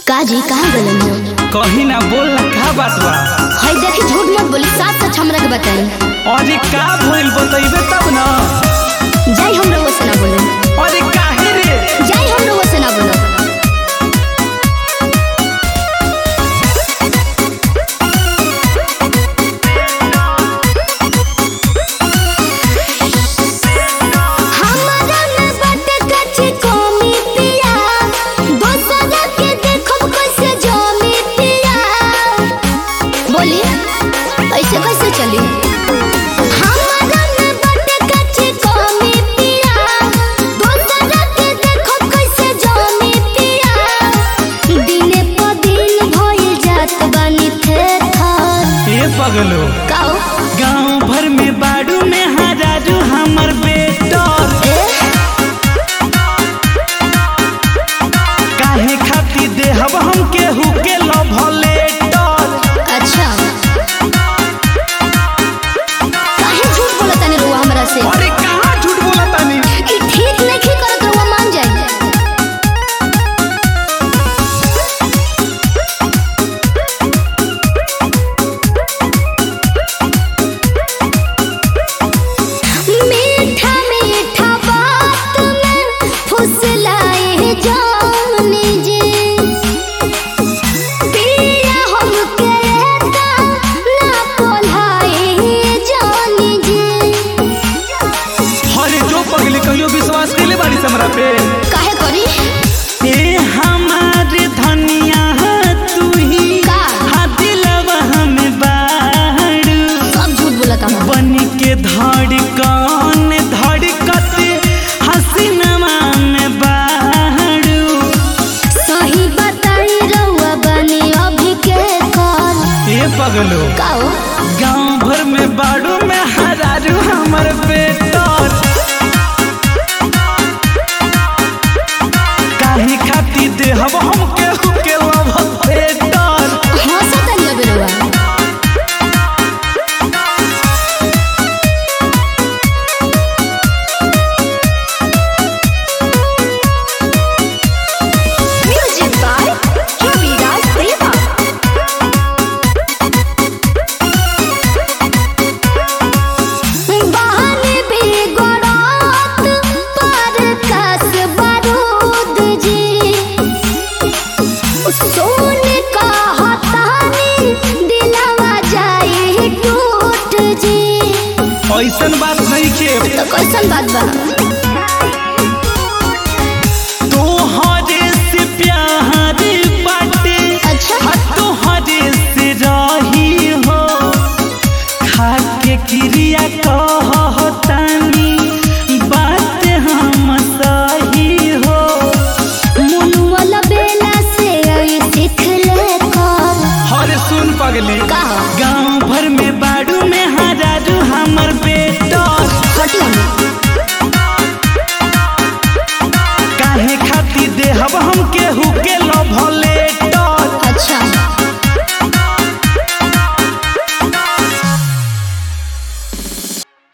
काजी कहाँ गलन हो? कहीं ना बोल ना का बात बा। हाय देखी झूठ मत बोली, साथ सच हमरा के बताई। अरे का भइल बतइबे तब ना। जाई हमरा वो से ना बोले। अरे काहे रे? जाई हमरा वो से ना बोलो। ऐसे कैसे चली? हमारा में बटे कच्ची कमी पिया, दूसरा के देखो कैसे जामी पिया। दिने प दिन भइल जात बानी थे थार। ए पगलो काओ गांव भर में बाड़ू में हजारू हमर बेटर। काहे खाती देहब हम केहू के लव लेटर। अच्छा अरे कहाँ झूठ बोला तानी? ई ठीक नहीं करत रहुआ मान जाए। मीठा मीठा बात में फुसलाए जानी जी, पिया हम कहता ना बोलाए जानी जी। अरे जो पगली कहियो विश्वास कैले बाड़ी हमरा पे। काहे करी? ए हमारे धनिया तू ही का? दिलवा हमें बाड़ू। सब झूठ बोलता हूँ। बन के धड़कन धड़कत हसीनमा में बाड़ू। सही बताई रहुआ बनी अभी के कौन? ए पगलो काओ गांव भर में बाड़ू में हजारू हमर बेटर। काहे खाती देहब हम केहू के लव लेटर। हंसत नहीं बेरुआ। Music by Raviraj Prema. बहाने भी गोरात पर कस बारूद जी, सोने का हतानी दिलवा जाए टूट जी। ऐसन बात नहीं के तो कैसन बात बा? तोहरे से प्यार बाटे। अच्छा तोहरे से रही हो खाके क्रिया कहतानी बात हम सही हो। मुनुअल बेला से आई सीख ले कर। हर सुन पगली का? गांव भर में बाड़ू में हजारू हमर